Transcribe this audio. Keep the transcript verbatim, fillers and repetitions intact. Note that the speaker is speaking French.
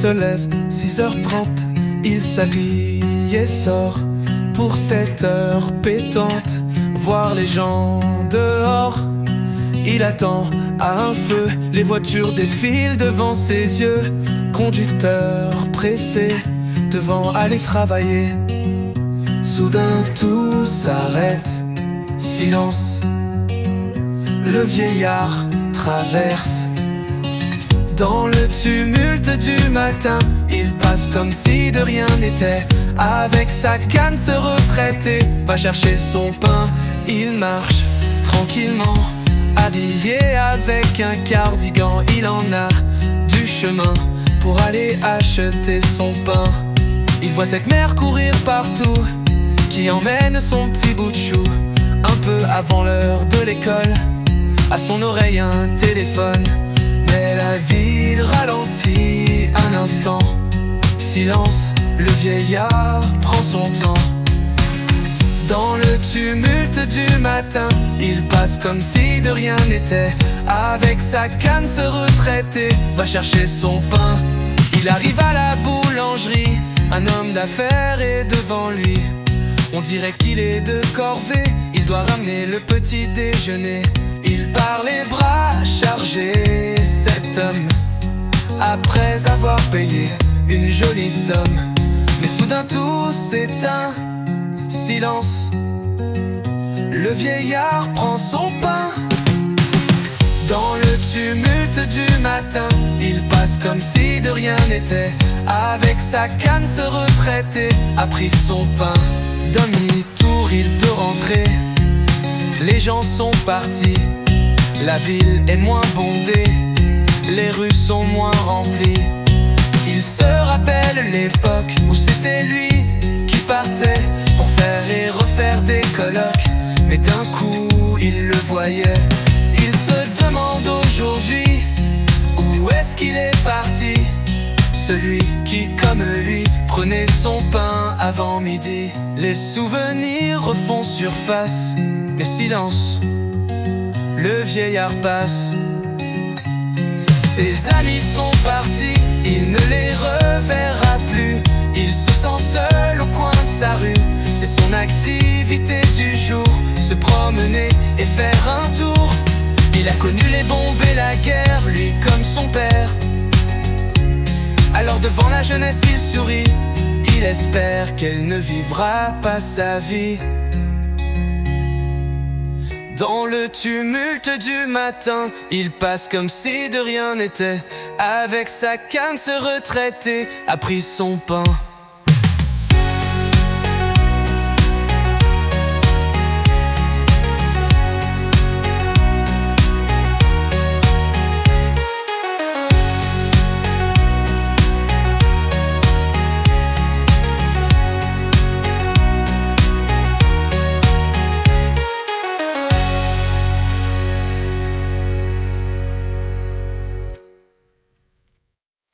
se lève, six heures trente, il s'habille et sort pour cette heure pétante, voir les gens dehors. Il attend à un feu, les voitures défilent devant ses yeux. Conducteur pressé, devant aller travailler. Soudain tout s'arrête, silence. Le vieillard traverse. Dans le tumulte du matin, il passe comme si de rien n'était. Avec sa canne se retraiter, va chercher son pain. Il marche tranquillement, habillé avec un cardigan. Il en a du chemin pour aller acheter son pain. Il voit cette mère courir partout, qui emmène son petit bout de chou. Un peu avant l'heure de l'école, à son oreille un téléphone. Mais la ville ralentit un instant. Silence, le vieillard prend son temps. Dans le tumulte du matin, il passe comme si de rien n'était. Avec sa canne se retraiter, va chercher son pain. Il arrive à la boulangerie, un homme d'affaires est devant lui. On dirait qu'il est de corvée, il doit ramener le petit déjeuner. Il part les bras chargés, cet homme, après avoir payé une jolie somme. Mais soudain tout s'éteint, silence. Le vieillard prend son pain. Dans le tumulte du matin, il passe comme si de rien n'était. Avec sa canne se retraiter, a pris son pain. Demi-tour, il peut rentrer. Les gens sont partis, la ville est moins bondée, les rues sont moins remplies. Il se rappelle l'époque où c'était lui qui partait pour faire et refaire des colloques. Mais d'un coup, il le voyait. Il se demande aujourd'hui où est-ce qu'il est parti, celui qui, comme lui, prenait son pain avant midi. Les souvenirs refont surface, mais silence, le vieillard passe. Ses amis sont partis, il ne les reverra plus. Il se sent seul au coin de sa rue. C'est son activité du jour, se promener et faire un tour. Il a connu les bombes et la guerre, lui comme son père. Alors devant la jeunesse il sourit, il espère qu'elle ne vivra pas sa vie. Dans le tumulte du matin, il passe comme si de rien n'était. Avec sa canne se retraiter, a pris son pain.